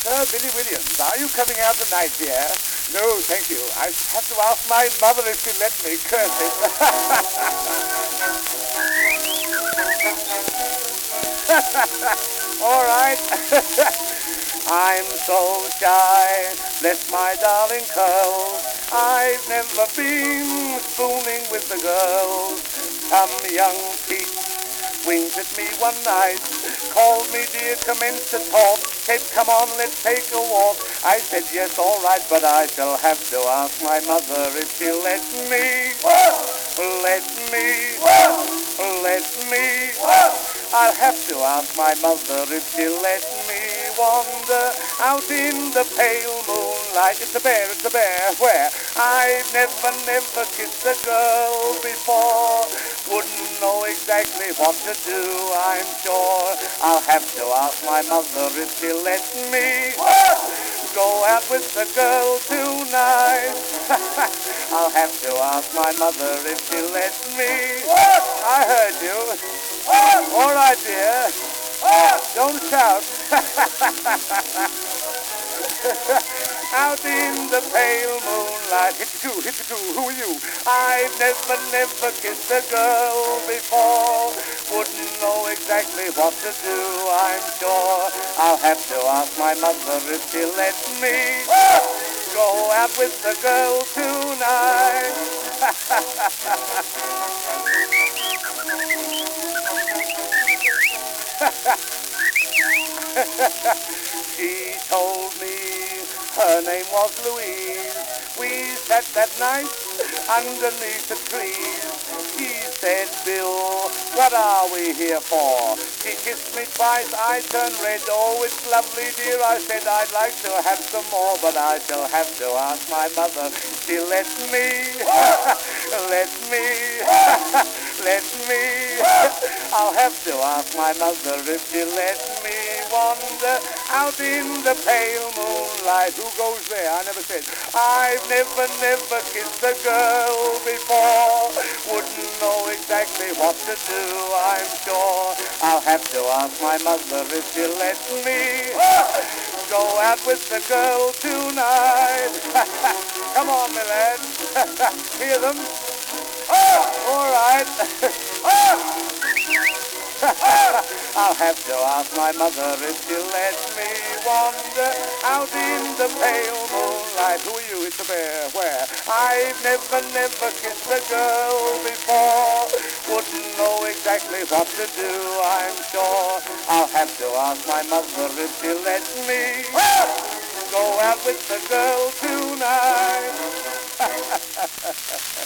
Billy Williams, are you coming out tonight, dear? No, thank you. I have to ask my mother if she'll let me. Curse it. All right. I'm so shy, bless my darling curls. I've never been spooning with the girls. Some young peach winked at me one night, called me dear, commenced to talk, said come on, let's take a walk. I said yes, all right, but I shall have to ask my mother if she'll let me. Let me. Let me. I'll have to ask my mother if she'll let me wander out in the pale moonlight. It's a bear, where I've never kissed a girl before. Wouldn't know exactly what to do, I'm sure. I'll have to ask my mother if she'll let me go out with the girl tonight. I'll have to ask my mother if she'll let me. I heard you. All right, dear. Don't shout. Out in the pale moonlight. Hit you two, who are you? I've never kissed a girl before. Wouldn't know exactly what to do, I'm sure. I'll have to ask my mother if she'll let me go out with the girl tonight. She told me her name was Louise. We sat that night underneath the trees. She said, Bill, what are we here for? She kissed me twice, I turned red. Oh, it's lovely, dear. I said I'd like to have some more, but I shall have to ask my mother. She let me, let me, let me. I'll have to ask my mother if she'll let me wander out in the pale moonlight. Who goes there? I never said. I've never kissed a girl before. Wouldn't know exactly what to do, I'm sure. I'll have to ask my mother if she'll let me go out with the girl tonight. Come on, my lads. Hear them? All right. I'll have to ask my mother if she'll let me wander out in the pale moonlight. Who are you? It's a bear. Where? I've never kissed a girl before. Wouldn't know exactly what to do, I'm sure. I'll have to ask my mother if she'll let me go out with the girl tonight.